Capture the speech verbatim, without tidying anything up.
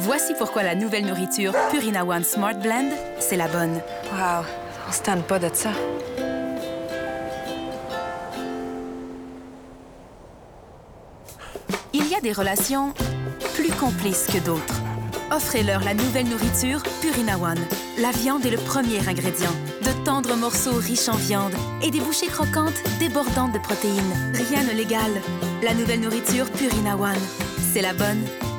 Voici pourquoi la nouvelle nourriture Purina One Smart Blend, c'est la bonne. Wow, on se tanne pas de ça. Il y a des relations plus complices que d'autres. Offrez-leur la nouvelle nourriture Purina One. La viande est le premier ingrédient. De tendres morceaux riches en viande et des bouchées croquantes débordantes de protéines. Rien ne l'égale. La nouvelle nourriture Purina One. C'est la bonne.